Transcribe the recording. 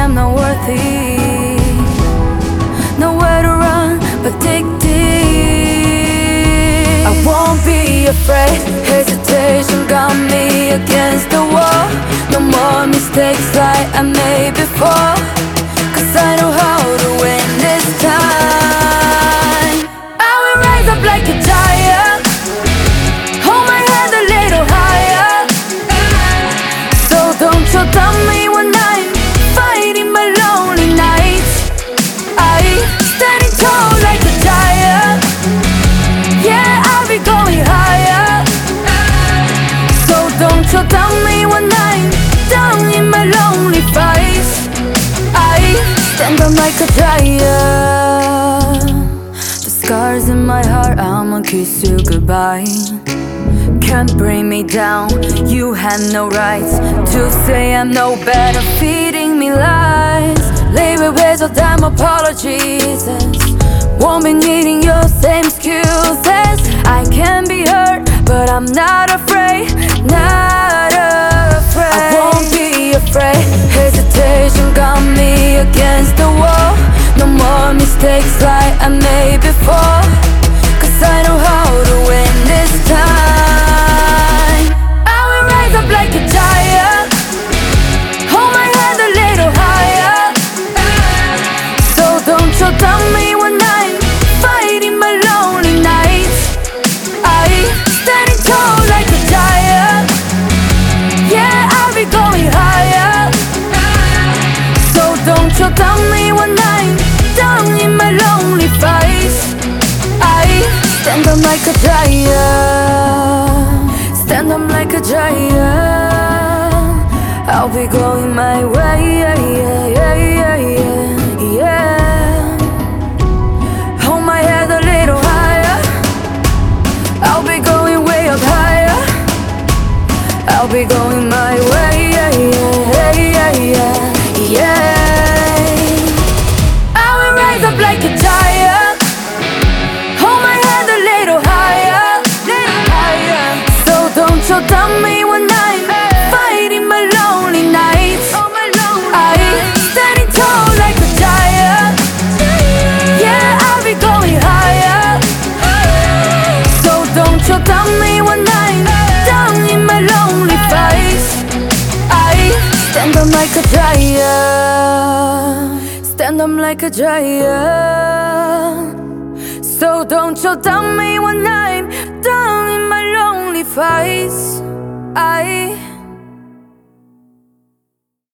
I'm not worthy. Nowhere to run but dig deep. I won't be afraid. Hesitation got me against the wall. No more mistakes like I made before, 'cause I know how to win this time. I will rise up like a giant, hold my head a little higher. So don't you tell me when I'm fighting my lonely nights. I standing tall like a giant, yeah, I'll be going higher. So don't you tell me when I'm down in my lonely fights. I stand up like a giant. The scars in my heart, I'ma kiss you goodbye. Can't bring me down, you had no rights to say I'm no better, feeding me lies. Leave it with your damn apologies, won't be needing your same excuses. I can be hurt, but I'm not afraid, not afraid. I won't be afraid. Hesitation got me against the wall. No more mistakes like I made before, 'cause I know how to win this time. I will rise up like a giant, hold my head a little higher. So don't you tell me when I'm fighting my lonely nights. I standing tall like a giant, yeah, I'll be going higher. So don't you tell me when I'm down in my lonely fights. I stand up like a giant, stand up like a giant. I'll be going my way, yeah, yeah, yeah, yeah, yeah, yeah. Hold my head a little higher, I'll be going way up higher. I'll be going my way, yeah, yeah, yeah, yeah, yeah. I will rise up like a giant, hold my head a little higher, little higher. So don't you tell me when I'm fighting my lonely nights. I standing tall like a giant, yeah, I'll be going higher. So don't you tell me when I'm down in my lonely fights. I stand up like a giant, stand up like a giant. So don't you tell me when I'm down in my lonely fights. I